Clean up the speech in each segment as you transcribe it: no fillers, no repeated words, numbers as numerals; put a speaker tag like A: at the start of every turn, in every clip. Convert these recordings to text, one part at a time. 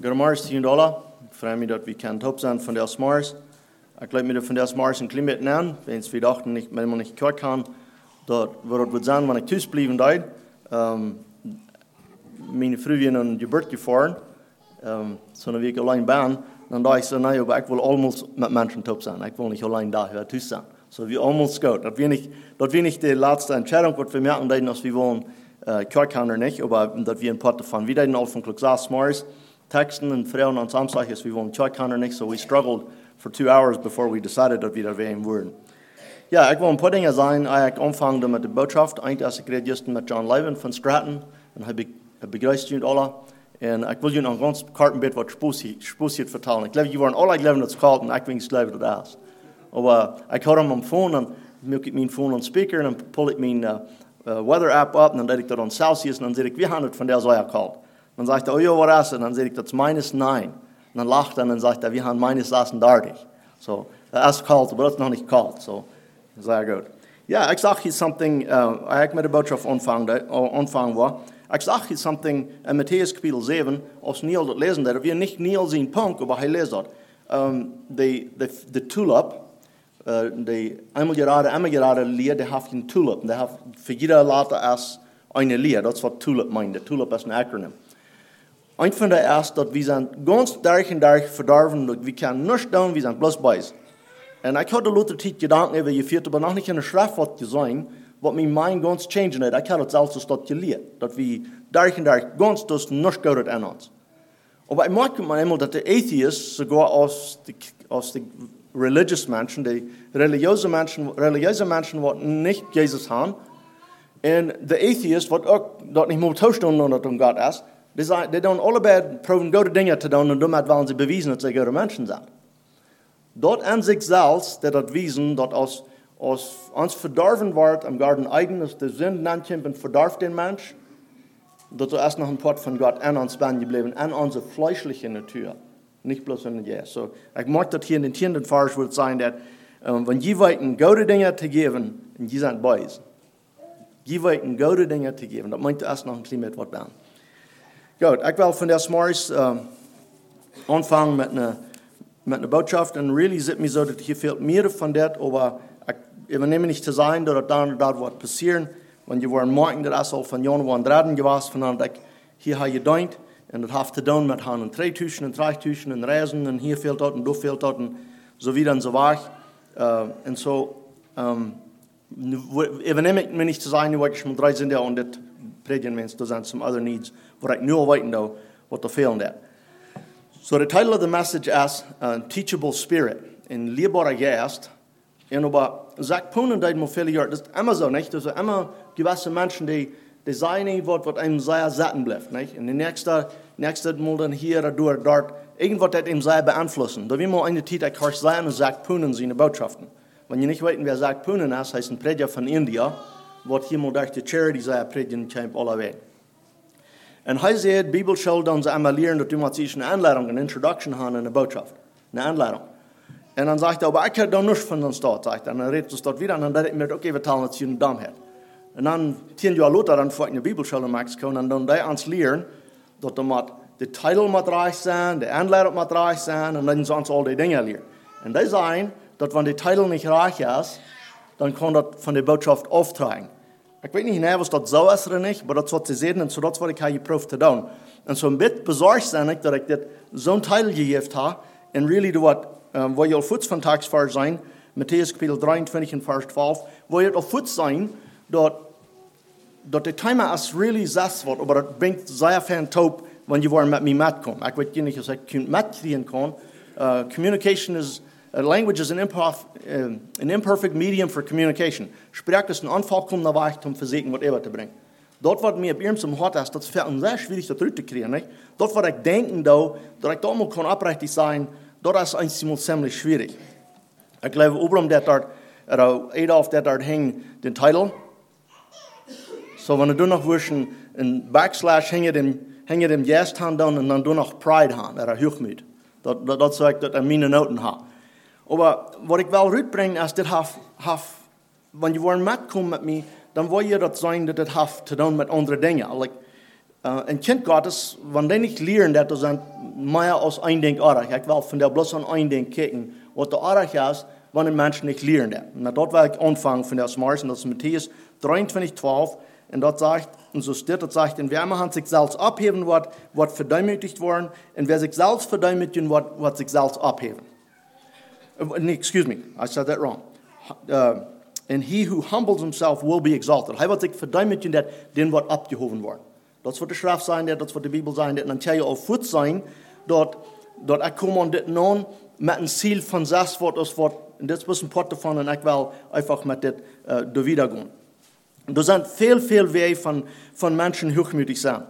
A: Goedemorgen, $10. Ik freue mich, dat we kunnen top zijn van des Mars. Ik leid me van des Mars een klein beetje aan. Wens we dachten, wenn man nicht kort kann, dat wordt het zijn, wanneer ik thuis blijven deed. Mijn vrouw is een geboorte gefahren. Zo'n week alleen ben. Dan dacht ik zo, nee, aber ik wil allemaal met mensen top zijn. Ik wil niet alleen daar thuis zijn. So wie allemaal goed. Dat wir nicht die letzte Entscheidung, was wir merken, dass wir wollen, kort kann oder nicht, aber dass wir ein paar davon wieder in von Glück 6 Mars. Texten and Frauen on Samstag is we won't check on or nicht, so we struggled for 2 hours before we decided that we erwähnen würden. Ja, ich will ein paar Dinge sagen, ich anfange mit der Botschaft. Eigentlich, als ich rede just mit John Levin von Stratton, und habe ich begeistert alle. Und ich will Ihnen noch ganz kurz ein bisschen was Spusiert vertellen. Ich glaube, Sie waren alle glauben, dass es kalt und ich bin nicht glauben, dass es ist. Aber ich hatte am Phone, und mache ich mein Phone on Speaker, und dann pull ich mein Weather App ab, und dann lege ich das on Celsius, und dann sehe ich, wie handelt von der Säure kalt. Dann sagt er, oh ja, was ist das? Und dann sage ich, das ist -9. Und dann lacht er und dann sagt er, wir haben -36. So, das ist kalt, aber das ist noch nicht kalt. So, sehr gut. Ja, ich sage hier something, ich mit der Botschaft anfangen war. Ich sage hier something in Matthäus Kapitel 7, als Neil das lesen hat. Wir nicht Neil sein Punkt, aber er lest das. The tulip, die einmal gerade Lied, die hat ein tulip. Die hat für jeder Leute als eine Lied. Das ist was tulip meint. Tulip ist ein Akronym. Ein von der ist, dass wir sind ganz durch verdorben, dass wir können nichts tun, wir sind bloß Beis. Und ich hatte lauter Zeit Gedanken über geführt, aber noch nicht in der Schrift gesehen, was mein Mind ganz changen hat. Ich hatte es selbst das gelehrt, dass wir durch ganz das nichts gut an uns. Aber ich merke manchmal, dass die Atheists, sogar aus den religious Menschen, die religiöse Menschen, die nicht Jesus haben, und die Atheists, die auch dort nicht mehr tauschen, dass es Gott ist, die doen allebei proben gute Dinge zu tun und damit wollen sie beweisen, dass sie gute Menschen sind. Dort an sich selbst, dat wiesen, dass aus uns verdorben wird, am Garten Eden, dass der Sünde ankommt und verdorft den Mensch, dass erst noch ein Part von Gott an uns bin geblieben, an unsere fleischliche Natur, nicht bloß in der Jesus. So, ich mag das hier in den 10. Vers wird sein, dass wenn die wollten gute Dinge zu geben, und die sind Boys. Die wollten gute Dinge zu geben, das meint erst noch ein klein bisschen was dann. Gut, ich will von des Mars anfangen mit einer Botschaft. Und really sieht mir so, dass hier fehlt mehr von das, aber ich übernehme nicht zu sein, dass da was passieren. Wenn wir merken, dass es auch von Januar 3 gewesen von dass ich hier habe gedacht, und das hat zu tun mit Hand und 3 Tüchen und 3 Tüchen und Reisen, und hier fehlt dort und da fehlt dort und so wieder und so weiter. Und so übernehme ich mir nicht zu sein, weil ich mal 3 sind und das predigen wir uns an some other needs, what I know right now, what the failing that. So the title of the message is Teachable Spirit, in leerbarer Geist. Und aber sagt Punen, die mir viele Jahre, das ist immer so, nicht? Das sind immer gewisse Menschen, die sagen nicht, was einem sehr satten bleibt, nicht? Und die nächste Mal dann hier oder dort, irgendwas, das ihm sehr beeinflussen. Da will man eine Zeit, ich höre sein und sagt Punen seine Botschaften. Wenn ihr nicht wisst, wer sagt Punen ist, heißt ein Prediger von India, wat hier mal durch die Charity sei predigen kann, alle Welt. Und hij zei, die Bibel soll uns einmal lernen, dass wir sich eine Anleitung, eine Introduction haben, eine Botschaft, eine Anleitung. Und dann sagt er, aber ich habe da nichts von uns dort, sagt er. Und dann redet es dort wieder, und dann redet er mir, okay, wir teilen uns hier eine Dummheit. Und dann 10 Jahre später, dann fährt eine Bibelschule in Mexiko, und dann die uns lernen, dass der Titel mit reich sein, die Anleitung mit reich sein, und dann sonst all die Dinge lernen. Und die sagen, dass wenn der Titel nicht reich ist, dann kann das von der Botschaft auftragen. Ich weiß nicht, was das so ist oder nicht, aber das ist, was sie sehen, und so das, was ich habe geprüft zu tun. Und so ein bisschen besorgt bin ich, dass ich das so ein Teil gegeben habe, und really, wo ihr auf Fuß von Tagsvers sein, Matthäus Kapitel 23 und Vers 12, wo ihr auf Fuß sein, dass der Thema ist really das wird, aber das bringt sehr viel Taub, wenn ihr mit mir mitkommen. Ich weiß nicht, dass ich mitkriegen kann. Communication is language is an imperfect medium for communication. Sprech ist ein unvollkommener Weg, um Versägen whatever zu bringen. Dort, was mir bei ihm zum Hort ist, das fällt uns sehr schwierig, das rauszukriegen. Nicht? Dort, was ich denken, dass ich da mal aufrichtig sein kann, dort ist es ziemlich schwierig. Ich glaube, oben dort, Adolf, dort hängt den Titel. So, wenn du noch wünschen, ein Backslash hänge dem Yes-Hand dann und dann du noch Pride haben, Hochmut. Das sagt, dass meine Noten haben. Aber was ich will rüberbringen, ist, dass wenn ihr mitkommt mit mir, dann will ihr das sein, dass das hat zu tun mit anderen Dingen. Like, Ein Kind Gottes, wenn die nicht lernen, dass das mehr als ein Ding arg. Ich will von der bloß an ein Ding kicken, was der arg ist, wenn ein Mensch nicht lernt. Und dort will ich anfangen von der Smars, und das ist Matthäus 23, 12. Und dort sagt, und so steht, dort sagt, und wer immer sich selbst abheben wird verdemütigt worden, und wer sich selbst verdemütigen wird sich selbst abheben. Excuse me, I said that wrong. And he who humbles himself will be exalted. Hij wird sich verdemütigen, den wird abgehoben worden. Dat wird die Schrift sein, das wird die Bibel sein, und dann kann je auf Fuß sein, dort ich komme an dit non mit einem Ziel von 6 Wort, und das ist ein Pot davon, und ich will einfach mit das da wiedergehen. Da sind viel Wege von Menschen hochmütig sein.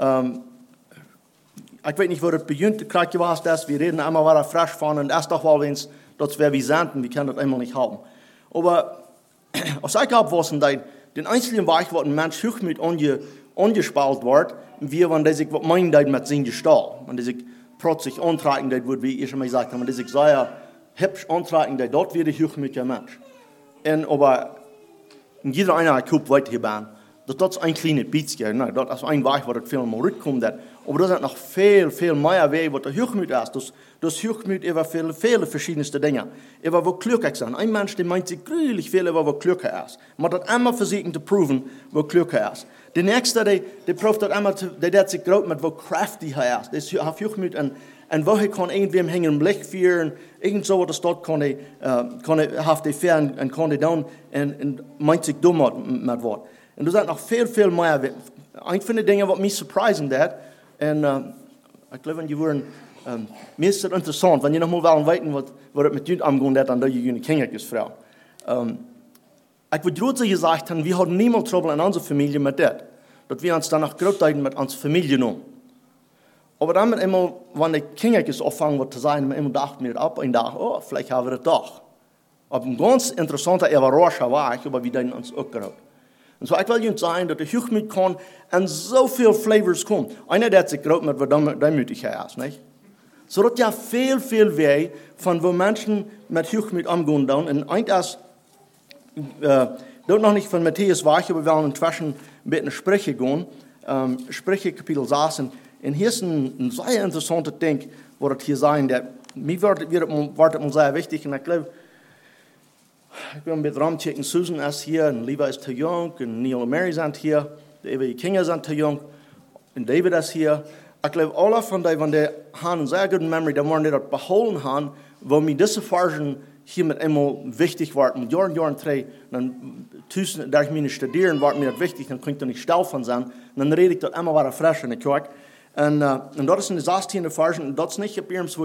A: Ich weiß nicht, wo das beginnt, gerade was das, wir reden immer wieder frisch von, und erst doch mal, wenn es, das wäre wie Sanden, wir können das einmal nicht haben. Aber, als ich abwusste, den einzigen Weg, wo ein Mensch hochmütig angespalt wird, wie wenn der sich meint mit seinem Gestalt. Wenn der sich protzig antreiben, wie ich schon mal gesagt habe, wenn der sich sehr hübsch antreiben, dort wird ein hochmütiger Mensch. Aber jeder einer guckt weiter hier bei. Dat is een kleine beetje. Nou, dat is een weg waar het veel meer uitkomt. Maar er zijn nog veel meer wegen wat de hoogmoed is. Dus hoogmoed over veel verschillende dingen. Over wat klug zijn. Een mens die meint zich gruwelijk veel over wat klug is. Maar dat immer versuchen te proeven wat klug is. De nächste, die proeft dat immer, die dat zich groot met wat crafty hij is. Dus hij heeft hoogmoed en waar hij kan irgendwem hängen een blik vieren. Irgend zo wat de stad kan hij heeft hij ver en kan hij dan en meint zich dom met wat. En er zijn nog veel meer. Een van de dingen wat mij surprising deed, en ik geloof dat je worden meestal interessant, wanneer je nog maar wel weten wat het met je omgaan deed, dan dat je een kindertjesvrouw. Ik wil groot gezegd hebben, we hadden niemand trouble in onze familie met dit. Dat we ons dan nog groot deeden met onze familie noemen. Maar dan met eenmaal, wanneer de kindertjes opvangen wordt te zijn, eenmaal dachten we op en dachten, oh, vielleicht hebben we het toch. Op een ganz interessante, überraschende weg, aber we deden ons ook groot. En zo, ik wil je zeggen dat de hoogmoed kan en zoveel flavors komt. Einer der zich groot met wat demütigheid is, niet? Zodat je veel wegen van waar mensen met hoogmoed omgaan doen. En eind is, dat nog niet van Matthäus weg, aber we willen intussen een beetje Sprüche gaan. Sprüche kapitel 6. En hier is een zeer interessante ding, wat het hier zijn. Dat mij wordt het zeer wichtig. En ik geloof, ik wil een beetje ramchecken. Susan is hier, en Levi is te jong, en Neil en Mary zijn hier. De Eva Kinger zijn te jong, en David is hier. Ik geloof, alle van die, want die hebben een zeer goede memory, die worden dat behouden hebben, waar mij deze versen hier met eenmaal wichtig wordt. Met jaren 3, dan tussen, daar ik mij studeren, wordt mij dat wichtig, dan kan ik er niet stil van zijn. En dan red ik dat eenmaal weer fresh in de kerk. En dat is in de 16e versen, en dat is niet op eerst,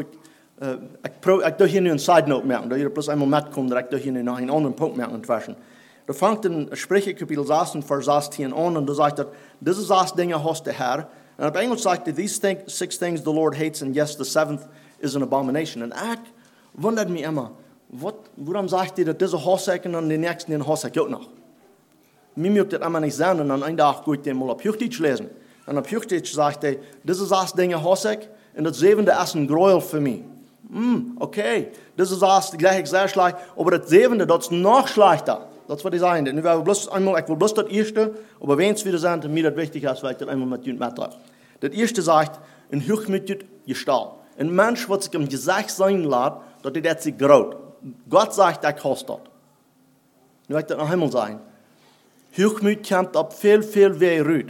A: ik doe hier nu een side note maken, dat je er plus eenmaal metkomt, dat ik doe hier nu nog een andere punt maken in het versen. Er vangt in Sprüche kapitel 16, vers 16 aan, en dan zegt dat, deze 6 dingen host de Heer. En op Engels zegt hij, these 6 things the Lord hates, and yes, the 7th is an abomination. En ik wonderde me immer, waarom zegt hij dat deze host en dan de nächste host ook nog? Mij moet dat immer niet zijn, en dan een dag ga ik den mal op Hochdeutsch lezen. En op Hochdeutsch zegt hij, deze 6 dingen host ik, en dat 7e is een gräuel voor mij. Okay, deze 6 gleich sehr schlecht, aber das 7e, dat is nog slechter. Dat is wat hij zei. Nu wil ik wil bloß dat eerste, aber wenn es wieder zijn, mir dat wichtig is, weil ik dat einmal met jullie metref. Dat eerste zegt, een hoogmoedig gestal. Een mens wat zich im gezicht zijn laat, dat hij dat zich groot. God zegt, ik host dat. Nu wil ik dat nog einmal zijn. Hoogmoed komt op veel wegen uit.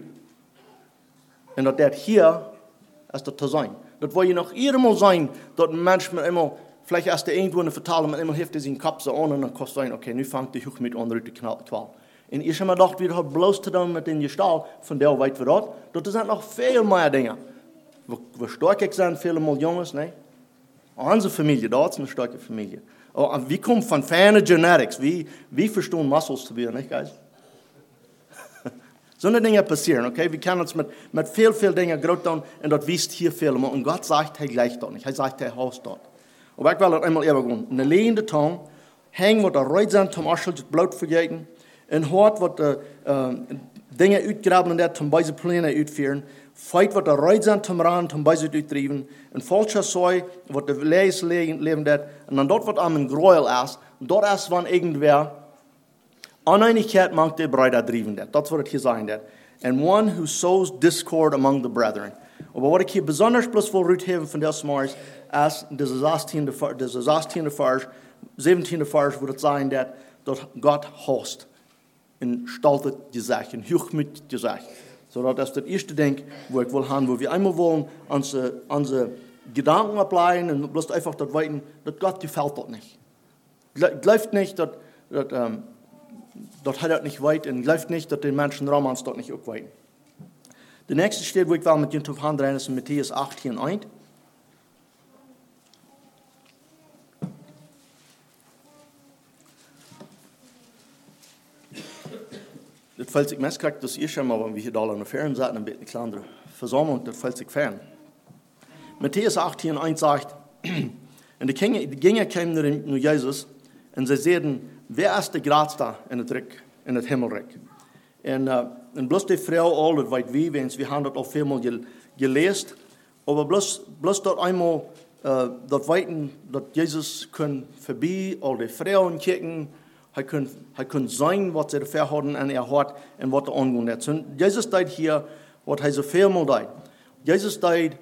A: En dat hier is dat te zijn. Dat wil je nog eenmaal zijn, dat een mens met eenmaal, vielleicht als de irgendwo vertalen, maar eenmaal heeft hij zijn kap zo aan en dan kan zijn, oké, nu vangt de hoogmoed aan uit de kwal. En ik heb me gedacht, we hebben bloos te doen met in je stal, van der weten we dat er zijn nog veel meer dingen. We sterk zijn, veel meer jongens, nee. Onze familie, dat is een sterke familie. Oh, en we komen van fijne genetics, we verstaan muscles te worden, niet guys? Zo'n dingen passeren, okay? We kunnen ons met veel dingen groot doen en dat wist hier veel. Maar en God zegt, hij gleicht dat niet. Hij zegt, hij houst dat. Maar ik wil dat eenmaal even gaan. In de leende tong, hang wat er ruit zijn, om als je het bloed vergeten. En hoort wat de dingen uitgraben en dat, om bij zijn plannen uitvoeren. Feit wat er ruit zijn, om ran, om bij ze uitdrijven. En falsche zooi, wat de lees leven dat. En dan dat wat aan een gräuel is, dat is van irgendwer oneinigheid maakt de bruid drijven dat. Dat is wat het hier zijn dat. and one who sows discord among the brethren. Aber was ich hier besonders bloß will rausheben von des Morgens, ist dieses 18. Vers, 17. Vers, wo es sagen, dass Gott hasst und stoltet die Sache, und hochmütig die Sache. So, das ist das erste Ding, wo ich will haben, wo wir einmal wollen, unsere Gedanken ableiten und bloß einfach das weiten, dass Gott gefällt das nicht. Glaubt nicht, dass er das nicht weit und glaubt nicht, dass die Menschen Romans dort nicht auch weiten. Der nächste steht, wo ich will mit Jentuf handrein, ist in Matthäus 18, 1. Das fällt sich meist kriegt das schon mal, wenn wir hier da an der Ferien saßen, ein bisschen eine kleine Versammlung, das fällt sich fern. Matthäus 18, 1 sagt, und die Kinder kamen nur Jesus, und sie sagten, wer ist der Gradste in het Himmelreich? Und bloß die Frau, all das weit wie, wir haben das auch vielmal gelesen, aber bloß dort einmal, dort weiten, dass Jesus kann vorbei, all die Frauen kicken, er kann sagen, was sie dafür haben, und hat, und was er angehen hat. So, Jesus sagt hier, was er so vielmal sagt. Jesus sagt,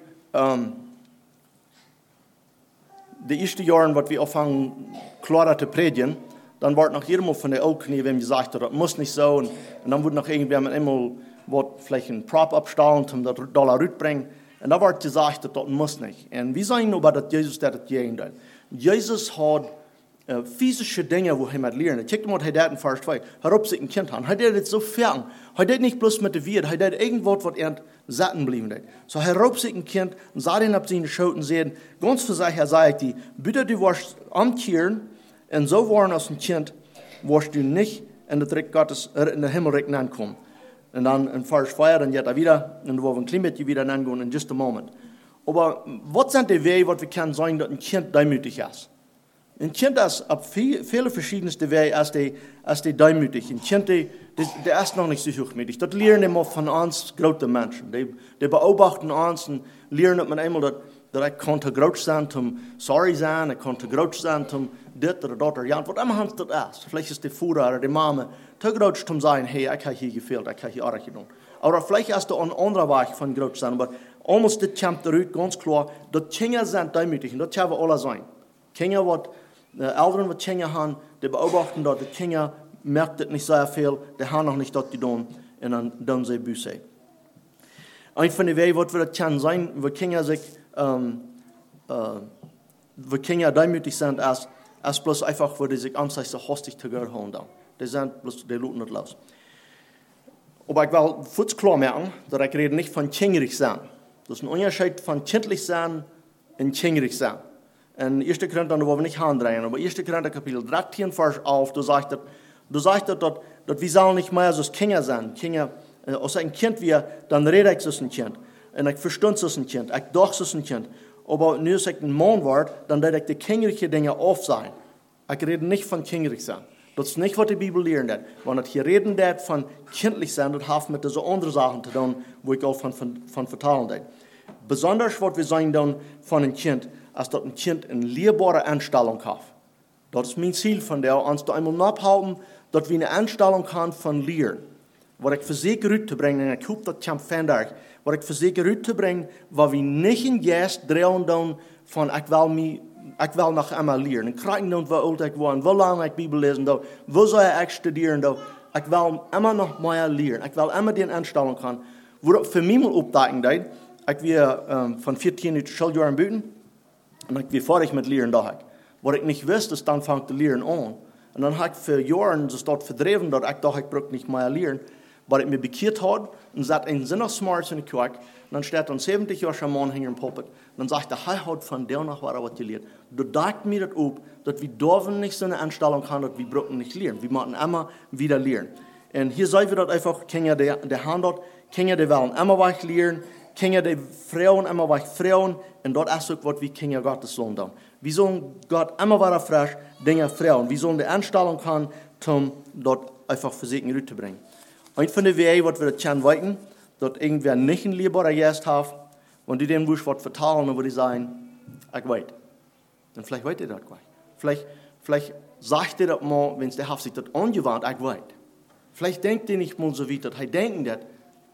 A: die ersten Jahre, was wir anfangen, klarer zu predigen, dann wird nach jedem Mal von der Oldknie wem gesagt, das muss nicht so. Und dann wird noch irgendjemand einmal vielleicht einen Prop abstellen, um das Dollar rüberbringen. Und da wird gesagt, das muss nicht. Und wir sagen aber, dass Jesus das geändert hat. Jesus hat physische Dinge, wo er mit lernen. Check mal, er in Vers 2. Er hat sich ein Kind an. Er hat das so fern. Er hat nicht bloß mit der Wirt. Er hat irgendwas, was er satten blieben hat. So er hat sich ein Kind und sah ihn auf seine Schoten und sehen, ganz für sich, er sagt, bitte du warst amtieren, und so waren als ein Kind, wirst du nicht in der Reich Gottes, in der Himmelreich ankommen. Und dann in Vers 4, dann geht er wieder, und wir wollen ein bisschen wieder angehen in just a moment. Aber was sind die Wege, was wir können sagen, dass ein Kind demütig ist? Ein Kind ist auf viele verschiedenste Wege als die demütig. Ein Kind, der ist noch nicht so hochmütig. Das lernen wir von uns großen Menschen. Die beobachten uns und lernen, dass man einmal, dass ich konnte groß sein, um sorry sein, ich konnte groß sein, um dit oder dat oder ja, was immer hans das ist. Vielleicht ist die Vater oder die Mama zu groß, um zu sagen, hey, ich habe hier gefehlt, ich habe hier auch getan. Oder vielleicht ist da ein anderer Weg von groß sein, aber almost das kommt zurück, ganz klar, dass Kinder sind demütig und das können wir alle sein. Kinder, Eltern, die Kinder haben, die beobachten, dass die Kinder merken das nicht sehr viel, die haben noch nicht das getan und dann tun sie Buße. Ein von den Wegen, was wir das können sein, wo Kinder sich, wo Kinder demütig sind, ist bloß einfach, wo die sich anzeigen, so hastig zu gehören haben. Die sind bloß, die luten nicht los. Aber ich will kurz klar machen, dass ich rede nicht von kindlich sein. Das ist ein Unterschied von kindlich sein und kindlich sein. In 1. Korinther, da wollen wir nicht handrehen, aber 1. Korinther Kapitel 13, Vers 11, du sagst, dass wir sollen nicht mehr so Kinder sein. Kinder, als ein Kind wir, dann rede ich so ein Kind. Und ich verstehe so ein Kind, ich dachte so ein Kind. Aber nur als ich ein Mann werde, dann werde ich die kindlichen Dinge auf sein. Ich rede nicht von kindlich sein. Das ist nicht, was die Bibel lehrt. Wenn ich hier reden von kindlich sein, das hat mit so anderen Sachen zu tun, wo ich auch von vertalen will. Besonders, was wir sagen dann von einem Kind, als dass ein Kind eine lehrbare Einstellung hat. Das ist mein Ziel von der, uns da einmal nachhalten, dass wir eine Einstellung haben von Lehren. Was ich versuche rüberzubringen, und ich hoffe, das kommt von euch, was ich versuche rüberzubringen, weil wir nicht in Geist drehen dann von, ich will noch einmal lernen. Ich kriege nicht, wie alt ich war, wie lange ich Bibel lesen, wo soll ich studieren, ich will immer noch mehr lernen. Ich will immer die Einstellung haben. Wo für mich mal aufdecken, ich will von 14 Schuljahren büten, und ich will fertig mit Lernen da. Was ich nicht wusste, ist, dann fängt das Lernen an. Und dann habe ich für Jahre das dort verdreven, dass ich dachte, ich brauche nicht mehr lernen. Weil ich mich bekehrt habe und sagt, ein Sinn aus Smarts in der Kirche. Und dann steht dann 70 Jahre schon Mann hinter dem Pulpit. Und dann sagt er, er hat von der nach was gelehrt. Du dacht mir das auf, dass wir dürfen nicht so eine Anstellung haben, dass wir brauchen nicht lernen. Wir müssen immer wieder lernen. Und hier sagen wir das einfach, Kinder, die haben dort, Kinder, die wollen immer was lernen. Kinder, die Frauen, immer was Frauen. Und dort ist auch, was wir Kinder Gottes sollen tun. Wir sollen Gott immer wieder frisch Dinge Frauen. Wir sollen die Anstellung haben, um dort einfach für sich rüberzubringen. Ein von den Wegen, was wir das können weiten, dass irgendwer nicht ein lieberer Geist hat, und die dem was vertalen, und wo die sagen, ich weiß. Und vielleicht weiß ihr das gleich. Vielleicht sagt ihr das mal, wenn es der Haft sich das angewandt, ich weiß. Vielleicht denkt ihr nicht mal so wie das, denken das,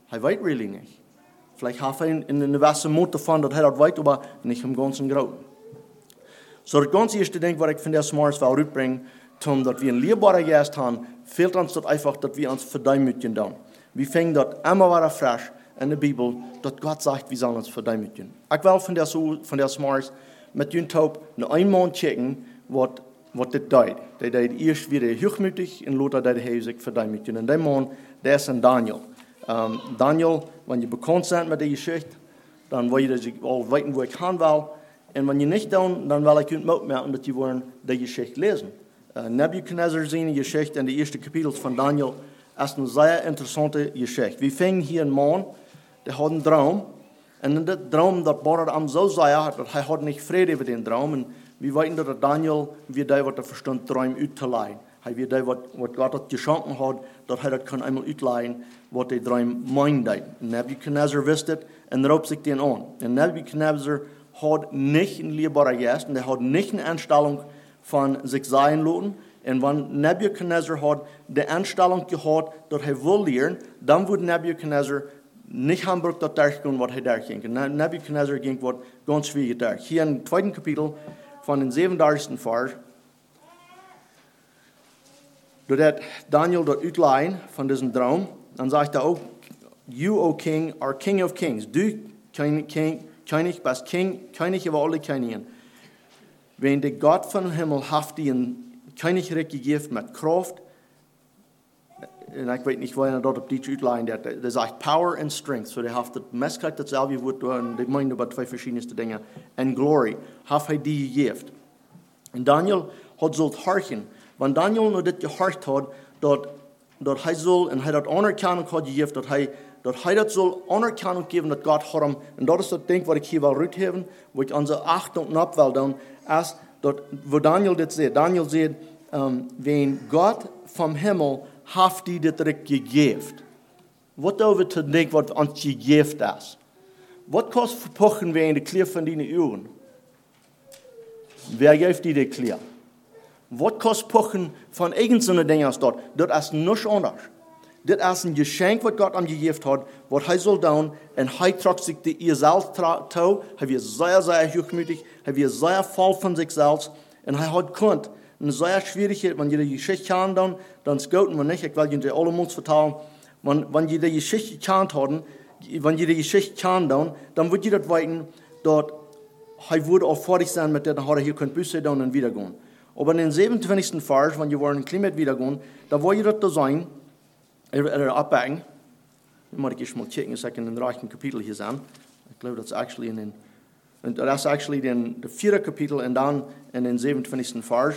A: Er weiß really nicht. Vielleicht hat er in einer gewissen Mut davon, dass er das weiß, aber nicht im ganzen Großen. So das ganze erste Ding, was ich von der Smarts will rüberbringen, Tom, dass wir ein lehrbarer Geist haben, fehlt uns das einfach, dass wir uns verdamütigen dann. Wir fangen dort immer wieder frisch in der Bibel, dass Gott sagt, wir sollen uns verdamütigen. Ich will von der Smarts mit den Taub noch einmal checken, was das tut. Der tut erst wieder hochmütig und Lothar der sich verdamütigen. Und der Mann, der ist ein Daniel. Daniel, wenn ihr bekannt seid mit der Geschichte, dann wollt ihr auch wissen, wo ich hin will. Und wenn ihr nicht dann will ich euch merken, dass ihr die Geschichte lesen. Nebuchadnezzar seine Geschichte in den ersten Kapiteln von Daniel ist eine sehr interessante Geschichte. Wir fangen hier einen Mann, der hat einen Traum. Und in dem Traum, das war ihm so sehr, dass er hat nicht Friede über den Traum. Und wir wissen, dass Daniel, wie der, was er verstand, Traum auszuleihen. Er wie der, was Gott hat geschenkt hat, dass er das kann einmal ausleihen, was der Traum meint. Nebuchadnezzar wusste und raubt sich den an. Und Nebuchadnezzar hat nicht einen liebbaren Geist und er hat nicht eine Einstellung von sich sein lassen. Und wenn Nebuchadnezzar hat die Einstellung gehabt, dass er will lernen, dann würde Nebuchadnezzar nicht Hamburg dort durchgehen, was er durchging. Nebuchadnezzar ging was ganz schwierig durch. Hier im 2. Kapitel von den 37. Vers, dort hat Daniel dort ausleihen von diesem Traum. Dann sagt er, oh, you, O King, are King of Kings. Du, König, bist König über alle Könige. Wenn der Gott von Himmel hat dir ein Königreich gegeben mit Kraft, und ich weiß nicht, wo er dort auf die Utline, der sagt Power and Strength, so der hat das Messkreis dasselbe Wort, und die meinen aber zwei verschiedenste Dinge, and Glory, hat er die gegeben. Und Daniel hat so horchen. Wenn Daniel nur das gehorcht hat, dort er soll, und er hat Anerkennung hat gegeben, dass er das soll Anerkennung geben, dass Gott hat ihm, und das ist das Ding, was ich hier will rausheben, wo ich unsere Achtung ab will, dann, ist, wo Daniel das sieht. Daniel sieht, wenn Gott vom Himmel hat die das gegeben. Was darf ich denken, was uns gegeben ist? Was kostet verpochen wir in die Klär von deinen Ohren? Wer gibt dir die Klär? Was kostet pochen von irgendeinen Dingen dort? Das ist nichts anderes. Das ist ein Geschenk, was Gott ihm gegeben hat, was er soll tun, und er trägt sich die ihr selbst zu, er wird sehr, sehr hochmütig, er wird sehr voll von sich selbst, und er hat gekonnt, eine sehr schwierige, wenn ihr die Geschichte kennt, dann ist gut, und wenn nicht, ich will Ihnen die alle mal vertellen, wenn ihr die Geschichte kennt haben, wenn ihr die Geschichte kennt, dann wird ihr das wissen, dass er würde auch fertig sein mit der, dann hat er hier kein Büsse tun und wieder gehen. Aber in den 27. Vers, wenn ihr wollen Klima wieder gehen, da wollt ihr das sein, abbacken. Ich muss ich mal checken, dass ich in den reichen Kapitel hier sein. Ich glaube, das ist actually das 4. Kapitel und dann in den 27. Vers.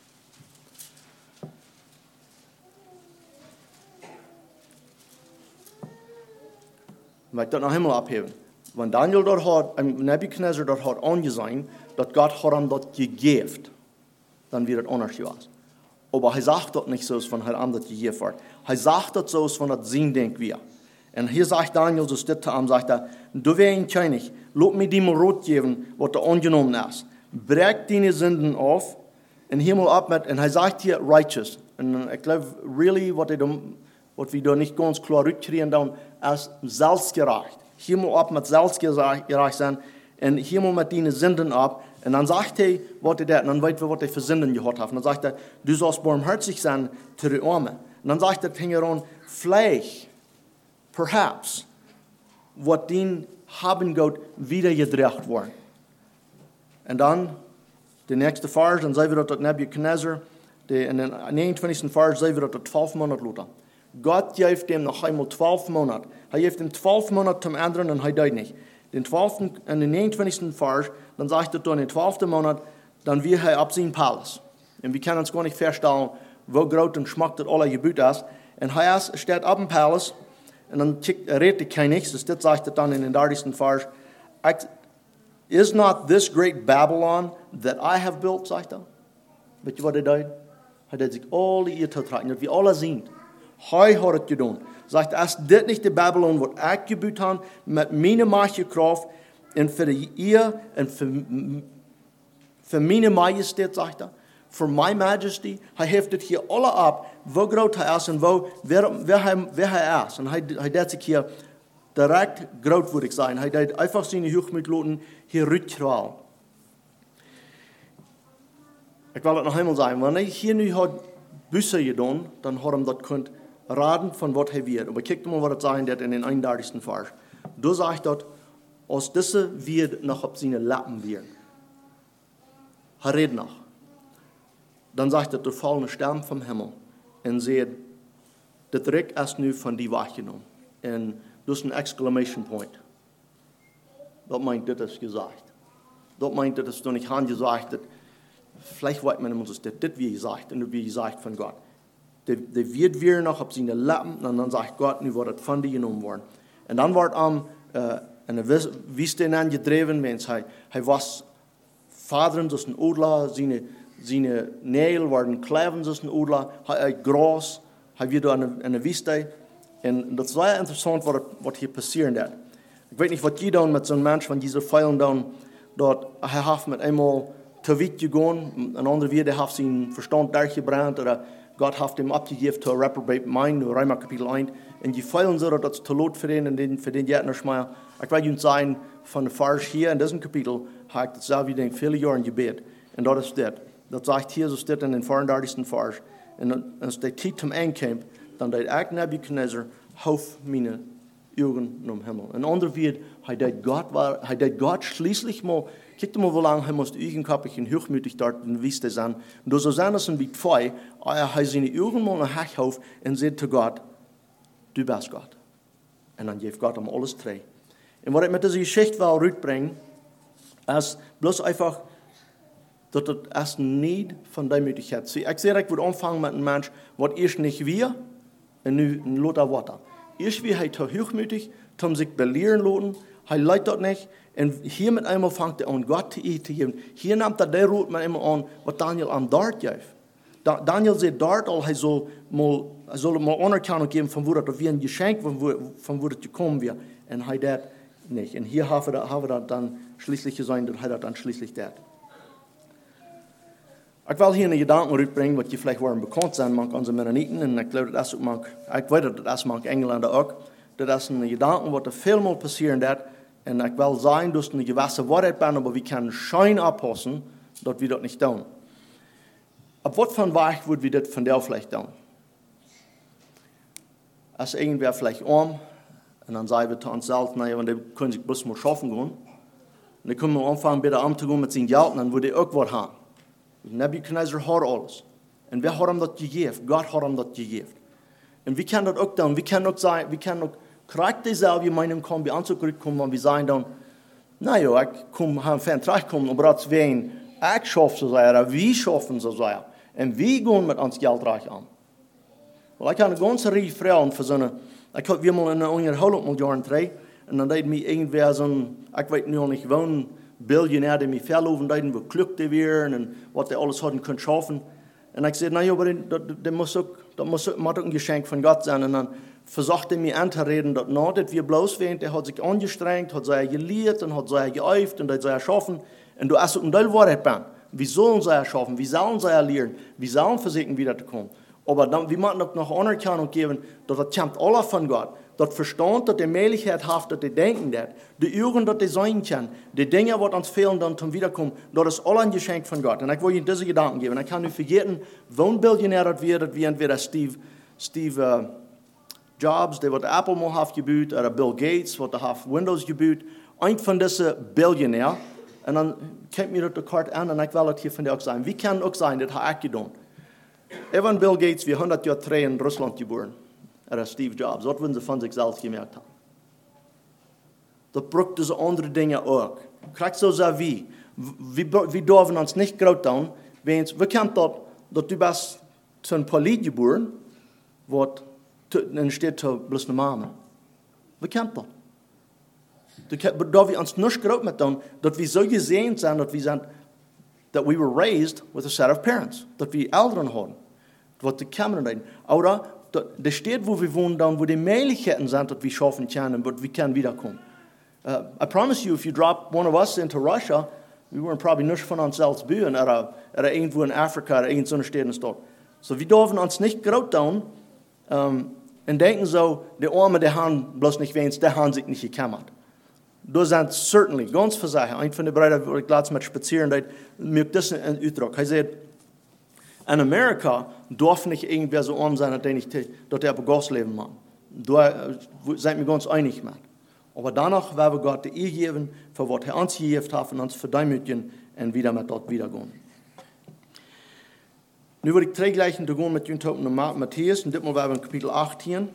A: Ich möchte das noch einmal abheben. Wenn Daniel dort hat, Nebuchadnezzar dort hat angesehen, dass Gott hat ihm das gegeben, dann wird es anders gewesen. Aber er sagt das nicht so, von er ihm das gegeben wird. Er sagt das so, von das Sinn denkt wir. Und hier sagt Daniel, so steht zu ihm, sagt er, du wärst ein König, lass mir dir mal Rot geben, was du angenommen hast. Brech deine Sünden auf und hier mal ab mit, und er sagt hier righteous. Und ich glaube, really, was wir da nicht ganz klar rückkriegen, dann ist selbstgerecht. Hier mal ab mit selbstgerecht sein und hier mal mit deinen Sünden ab. Und dann sagt er, was er da, und dann weiß wir, was er für Sünden gehabt hat. Und dann sagt er, du sollst barmherzig sein zu den Armen. Und dann sagt er, vielleicht, perhaps, was den haben Gott wieder gedreht worden. Und dann, der nächste Vers, dann sehen wir dort Nebuchadnezzar, in den 29. Vers sehen wir dort 12 Monate Luther. Gott gibt ihm noch einmal 12 Monate. Er gibt ihm 12 Monate zum anderen und er deit nicht. In den 29. Vers, dann sagt er in den 12. Monat, dann wird er ab seinem Palast. Und wir können uns gar nicht feststellen, wo groß und schmack das alle Gebüt ist. Und er steht ab dem Palast, und dann redet der König, das sagt er dann in den 30. Vers, is not this great Babylon that I have built, sagt er. Wisst ihr, was er tut? Er hat sich alle ihr getragen, dass wir alle sind. Er hat es getan. Sagt, ist das nicht die Babylon, was ich gebaut habe, mit meiner Machtkraft und für ihr und für meine Majestät, sagt er, für meine Majesty. Er heftet hier alle ab, wo groß er ist und wer er ist. Und er hat sich hier direkt grootwürdig sein. Hij deed einfach seine Hochmut laten hier rütkraal. Ik wil het nog eenmaal zeggen. Wanneer hij hier nu had Busse gedaan, dan had hij dat kunt raden van wat hij wird. Aber kijk mal, wat het zijn dat in den 31. Vers. Du sagt dat, als diese wird noch auf seine Lappen wird. Hij redet noch. Dann sagt er, der fallende Stern vom Himmel. Und seht, das Dreck ist nu von die weggenommen. Und das ist ein Exclamation Point. Das meint, das ist gesagt. Das meint, das ist doch nicht gesagt, dass vielleicht weiß man immer, dass das wie gesagt und das wie gesagt von Gott. Der wird wieder noch auf seine Lappen und dann sagt Gott, nu wird das von dir genommen worden. Und dann wird eine Wüste hineingedreven, Mensch, hij was vaderen tussen Odla, seine Nägel waren kleven tussen Odla, hij Gras, hij weer in eine Wüste. Und das war ja interessant, was hier passieren wird. Ich weiß nicht, was die dann mit so einem Mensch, wenn diese Pfeilen dann dort, er hat mit einmal zu weit gegangen, ein anderer wieder hat seinen Verstand durchgebrannt, oder Gott hat ihm abgegeben zu reprobate mind, nur Römer Kapitel 1. Und die Pfeilen so, dass es zu lot für den Jätner schmeier. Ich will Ihnen sagen, von der Vers hier in diesem Kapitel, habe ich das selber gedacht, viele Jahre gebet. Und das ist das. Das sagt hier, so steht in den 34. Vers. Und als die Zeit zum Ende kam, dann deed ik Nebuchadnezzar, houf meine Augen zum Himmel. Ein anderer wird, hij deed Gott schließlich mal, kijk mal, wie lange hij moest eigenkappig en hoogmütig dort in de Wüste sein. Und da so sein es ein bisschen zwei, hij seine Augen mal nach Hech auf und sagt zu Gott, du bist Gott. Und dann gibt Gott ihm alles drei. Und was ich mit dieser Geschichte will rüberbringen, ist bloß einfach, dass das erst nicht von Demütigkeit ist. Ich sehe, ich würde anfangen mit einem Menschen, was erst nicht wir, und nu Lothar Water. Erst wie er zu hochmütig, um sich belehren lassen, er leidet das nicht. Und hier mit einmal fängt er an, Gott zu geben. Hier nimmt er der Rot mit einmal an, was Daniel am dort gibt. Daniel sagt dort, er soll mal Anerkennung geben, von wo das wie ein Geschenk, von wo das gekommen wird. Und er das nicht. Und hier haben wir dann schließlich gesagt, dass er das dann schließlich das. Ich will hier einen Gedanken rüberbringen, was je vielleicht waren bekannt zijn, mag onze Mennoniten, en ik glaube dat ook mag, ik weet dat dat mag Engländer ook. Dat is een Gedanken, wat er veel meer passieren dat. En ik wil zeggen, dat een gewisse waarheid ben, aber wir können Schein abpassen, dass wir das nicht tun. Ab was von Weg würden wir das von der vielleicht tun? Als irgendwer vielleicht arm, und dann sagen wir zu uns selbst, naja, die können sich bloß mal schaffen gehen. Und dann können wir anfangen, bei der Amt zu gehen mit seinen Geld, und dann würde er auch was haben. Nebuchadnezzar hat alles. Und wer hat ihm das gegeben? Gott hat ihm das gegeben. Und wir können das auch tun. Wir können auch sagen, wir können auch korrekt dieselbe Meinung kommen, wie anzukommen, wenn wir sagen dann, naja, ich habe einen Vertrag kommen, aber das wen ich schaffe, so sei er, wir schaffen, so sei er. Und wir gehen mit uns Geld reich an. Weil ich habe eine ganze Reihe Frauen für so eine, ich habe mal in einer Unterhaltung mit Jahren drei, und dann hat mir irgendwer so ein, ich weiß noch nicht, wann, Billionär, die mich verloben, die wo glücklich die wären und was die alles hatten können schaffen. Und ich sagte, naja, aber das muss auch ein Geschenk von Gott sein. Und dann versuchte er mir anzureden, dass dass wir bloß wären, der hat sich angestrengt, hat sich gelehrt und hat sich geäuft und hat sich erschaffen. Und du hast auch ein Teil Wahrheit bei. Wie sollen sie erschaffen? Wie sollen sie lernen? Wie sollen versuchen, wiederzukommen? Aber dann, wir müssen auch noch Anerkennung geben, dass das kommt alles von Gott. Dat Verstand, dat die Möglichkeit hat, dat die denken dat, die Augen, dat die sein können, die Dinge, die uns fehlen, dann zum Wiederkommen, das ist alles ein Geschenk von Gott. Und ich will Ihnen diese Gedanken geben. Ich kann nicht vergessen, wann Billionär das wird, wie entweder Steve Jobs, der Apple mal hat gebaut, oder Bill Gates, der hat Windows gebaut. Ein von diesen Billionär. Und dann kommt mir das Karte an, und ich will das hier von dir auch sagen. Wie kann auch sein, das habe ich getan. Evan Bill Gates, wie 100 Jahre in Russland geboren. Oder Steve Jobs, was würden sie von sich selbst gemerkt haben? Das braucht diese andere Dinge auch. Kriegt so sehr wie. Wir dürfen uns nicht groß tun, wenn wir kennen das, dass du bist zu einem Polit geboren, was steht zu bloß eine Mama. Wir kennen das. Da wir uns nicht groß mit tun, dass wir so gesehen sind, dass we were raised with a set of parents, dass wir Eltern haben, was die Kameran reden. Oder das steht, wo wir wohnen, dann, wo die Möglichkeiten sind, dass wir schaffen können, dass wir können wiederkommen. I promise you, if you drop one of us into Russia, we weren't probably nicht von uns selbst bauen, oder irgendwo in Afrika, oder irgendeine Städte dort. So, wir dürfen uns nicht groß tun, und denken so, die Arme, die haben bloß nicht wenigstens, die haben sich nicht gekümmert. Da sind certainly, ganz für sich, ein von den Brüdern, wo ich letztes Mal spazieren, der mir das einen Ausdruck. Er sagt, in Amerika darf nicht irgendwer so arm sein, dass er Gottes Leben macht. Da sind wir ganz einig mit. Aber danach werden wir Gott die Ehe geben, für was er uns gegeben hat, und uns verdammen und wieder mit dort wiedergehen. Nu wil ik teruggleichen te gaan met jullie op naar Matthäus. En dit mal werden we in Kapitel 18.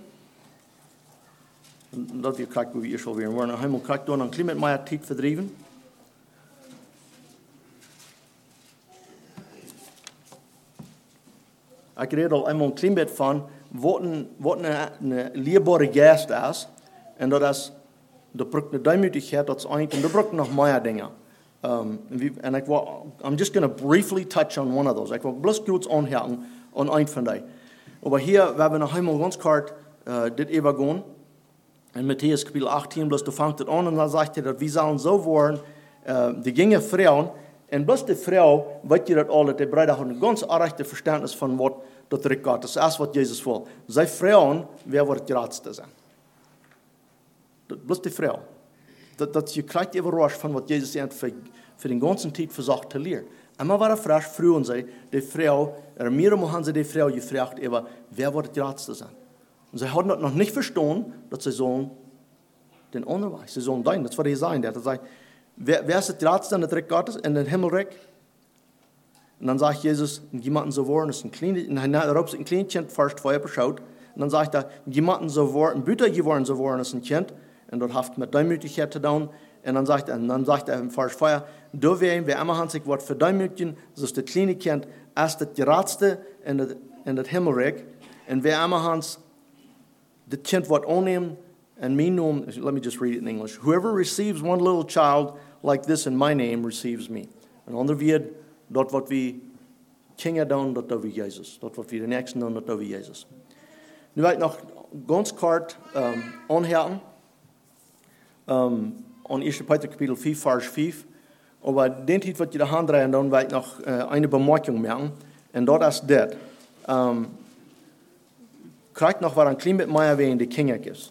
A: En dat weer kijken hoe we hier zo weer worden. Helemaal kijken door een klein met meer tijd verdrijven. Ik reed al eenmaal een klein beetje van wat een leerbare geest is. En dat is, dat brengt een duimütigheid, dat is eigenlijk, en dat brengt nog meer dingen. I'm just going to briefly touch on one of those. Ik wil bloß kurz anhalten an ein von die. Aber hier werden wir noch einmal ganz kurz dit übergehen. In Matthäus Kapitel 18, bloß da fängt es an und dann sagt er, dass wir sollen so werden, die gingen Frauen, und bloß die Frau, weet je dat alle, die Brüder haben ein ganz rechte Verständnis von was das Reich Gottes ist, was Jesus will. Zij Frauen, wer wird die Ratste sein? Bloß die Frau. Dat je krijgt überrascht von was Jesus für den ganzen Zeit versucht zu lehren. Einmal war er frisch, früh und sie, die Frau, mehrmals haben sie die Frau gefragt, wer wird die Ratste sein? Und sie haben das noch nicht verstanden, dass sie sollen den Unterweis, sie sollen deinen, das war die sein, der hat gesagt, wer ist die Ratste in der Reich Gottes, in den Himmelreich? Und dann sagt Jesus, jemanden so worden, ist ein kleines, und er hat ein kleines Kind fast vorher beschaut, und dann sagt er, jemanden so worden, ein Büter geworden so worden ist ein Kind, und dort haft mit Deumütigkeit zu tun. Und dann sagt er im Vers 4, da werden wir immer sich was für Deumütigen, so ist das kleine Kind, erst das Geratste in das Himmelreich. Und wer immer das Kind wird annehmen, and me name, let me just read it in English. Whoever receives one little child like this in my name receives me. En ander wird, dort wat wir Kinder tun, dort wie Jesus. Dort wat wir den Nächsten tun, dort wie Jesus. Nu wil ik nog ganz kort anhalten. An 1. Petrus Kapitel 4, Vers 5. Aber den Titel, was je da handreihen, dann will ich noch eine Bemerkung machen. Und das ist das. Krijgt noch was ein klein bisschen mehr wie in die Kinder gibt.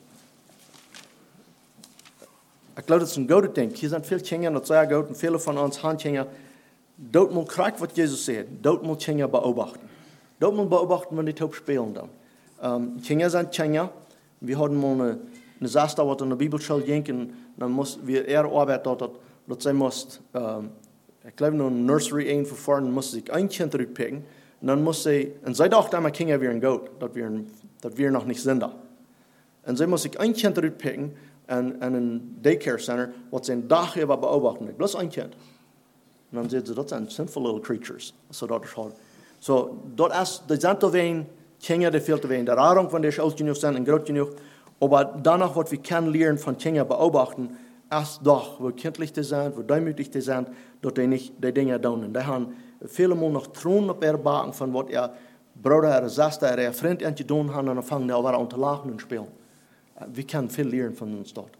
A: Ich glaube, das ist ein gutes Ding. Hier sind viele Kinder, das sehr gut, und viele von uns haben Kinder. Dort muss krijgt, was Jesus sagt. Dort muss Kinder beobachten. Dort muss beobachten, wenn die Taub spielen dann. Kinder sind Kinder. Wir hatten mal eine Sache, was in der Bibelschule ging, dann mussten wir eher arbeiten, dass sie mussten, ich glaube, noch eine Nursery einverfahren, dann musste sich ein Kind rückpicken, und dann musste sie, und sie dachten immer, Kinder wären gut, dass wir noch nicht sind da. Und sie musste sich ein Kind rückpicken, in ein Daycare Center, was sie einen Tag über beobachten, bloß ein Kind. Und dann sehen sie, das sind sinful little creatures. So, das ist halt. So, das sind da wen, Kinder, die viel zu wen, der Erfahrung von der alt genug sind und groß genug, aber danach, was wir kennenlernen von Kindern beobachten, erst doch, wo kindlich die sind, wo demütig die sind, dass die nicht die Dinge tun. Und die haben viele Mal noch Thron auf ihre Backen von was ihr Bruder, ihre Schwester, ihre Freund tun haben, und dann fangen die auch an zu lachen und spielen. Wir können viel lernen von uns dort.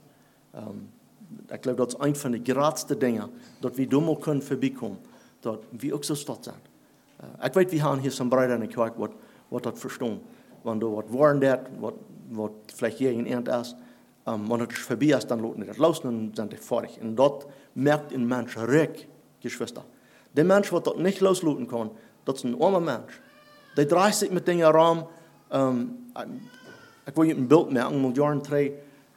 A: Ich glaube, das ist eines von den geradsten Dingen, dass wir dumm können vorbeikommen, dass wir auch so dort sind. Ich weiß, wir haben hier so Brüder in der Kirche, was das verstehen. Wenn du was waren dort, was vielleicht hier in Ernst ist, wenn das vorbei ist, dann lassen die das los und sind die fertig. Und dort merkt ein Mensch richtig, Geschwister. Der Mensch, der das nicht loslassen kann, das ist ein armer Mensch. Der dreht sich mit Dingen rum. Ich will hier ein Bild merken, mit Jahren 3,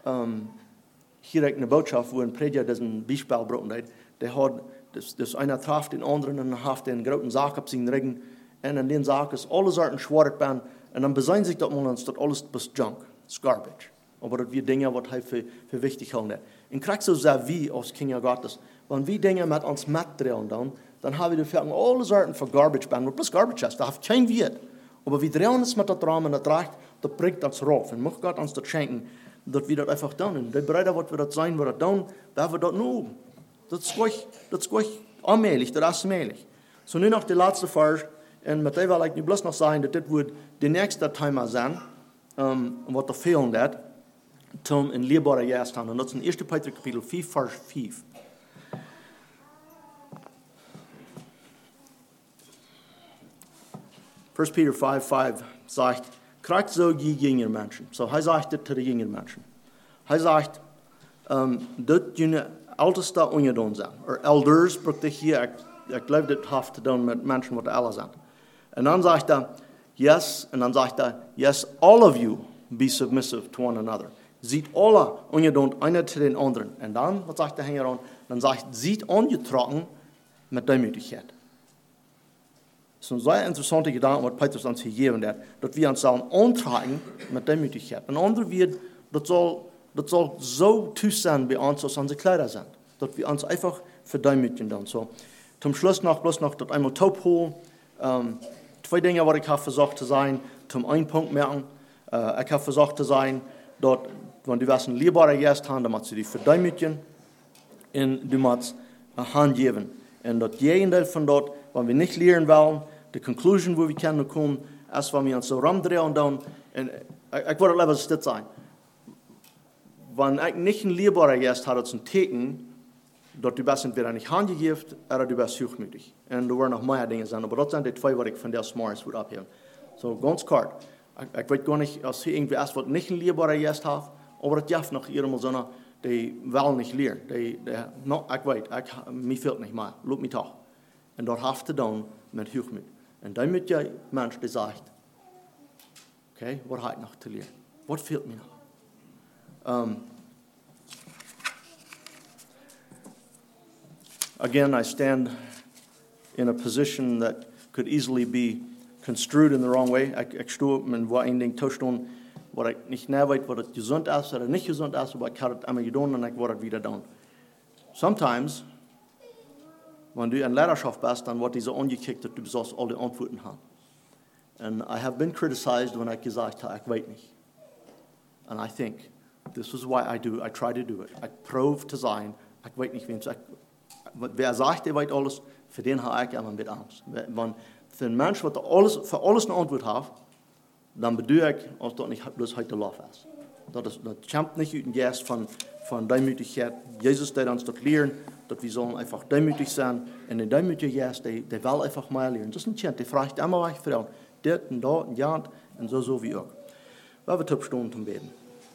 A: hier eine Botschaft, wo ein Prediger diesen Beispiel gebraucht hat. Der hat, das einer traf den anderen und hat den großen Sack auf seinen Rücken. Und in den Sack ist alles Sorten Schwarz. Und dann besein sich das mal, dass das alles bis Junk, das ist Garbage. Aber das wir Dinge, was halt für wichtig halten. Und kriegst so sehr wie als Kinder Gottes. Wenn wir Dinge mit uns mitdrehen, dann haben wir die Ferien alle Sorten für Garbage, was plus Garbage ist, da hat kein Wert. Aber wir drehen uns mit der Rahmen, das reicht, das bringt uns rauf. Und möchte Gott uns das schenken, dass wir das einfach tun. Und die Brüder, was wir das sein, wir das tun, werden wir das nur. Das ist gleich allmählich, das ist allmählich. So, nun noch die letzte Vers. Und mit dem will ich bloß noch sagen, dass das wird die nächste Thema sein, was da fehlen wird, zum in lehrbarer Geist haben. Und das ist in 1. Petrus Kapitel 4, Vers 5. 1 Peter 5:5 sagt, kriegt so die jüngeren Menschen. So, er sagt das zu den jüngeren Menschen. Er sagt, dat die älteste ungedaan zijn. Elders, brukte ich hier, ich glaube, das hat zu tun mit Menschen, die älter sind. Und dann sagt yes, und dann sagt yes, all of you be submissive to one another. Sieht alle ungedaan einer zu den anderen. Und dann, was sagt der Hänger an? Dann sagt, sieht angetragen mit Demütigkeit. Das ist ein sehr interessanter Gedanke, was Petrus uns hier gegeben hat, dass wir uns sollen antragen mit Demütigkeit. Und andere wird, das soll so tief sein bei uns, als unsere Kleider sind. Dass wir uns einfach verdemütigen dann. So, zum Schluss bloß noch das einmal taub holen. Zwei Dinge, die ich habe versucht zu sein. Zum einen Punkt merken, ich habe versucht zu sein, dass, wenn du was ein lieberer Gast hast, dann musst du dich verdemütigen und du musst eine Hand geben. Und das Gegenteil von dort, wenn wir nicht lernen wollen, die Conclusion, wo wir können kommen, ist, wenn wir uns so rumdrehen und dann, und ich würde lieber so sein. Wenn ich nicht ein lieberer Gast habe, zum Teken, dass du bist entweder nicht handgegeben oder du bist hochmütig. Und da werden noch mehr Dinge sein, aber das sind die zwei, die ich von der Smarts würde abheben. So, ganz klar. Ich weiß gar nicht, als hier irgendwie erst nicht ein lieberer Gast hat, aber das darf noch irgendwann so, die wollen nicht lernen. No, ich weiß, mir fehlt nicht mehr. Lob mich doch. Und das hat zu tun mit Hochmut. Und dann mit der Mensch, der sagt, okay, was habe ich noch zu lernen? Was fehlt mir noch? Again, I stand in a position that could easily be construed in the wrong way. Ich stehe mit ein Ding tauschen, was ich nicht mehr weiß, was gesund ist oder nicht gesund ist, aber ich habe es einmal getan und ich werde es wieder tun. Sometimes, wenn du in Leidenschaft bist, dann wird diese angekickt, dass du sollst alle Antworten haben. And I have been criticized when ich gesagt habe, ich weiß nicht. And I think, this is why I try to do it. Ich probe zu sein, ich weiß nicht, wer sagt, er weiß alles, für den habe ich immer mit Angst. Wenn für einen Menschen, der für alles eine Antwort hat, dann bedeutet ich, als das nicht bloß heute Lauf ist. Das kommt nicht aus dem Geist von Demütigkeit. Jesus, der uns das lernen, dass wir sollen einfach demütig sein. Und der demütige Geist, der will einfach mal lernen. Das ist ein Kind, der fragt immer, was ich frage. Das und da und ja und so wie auch. Wir haben 2 Stunden zum Beten.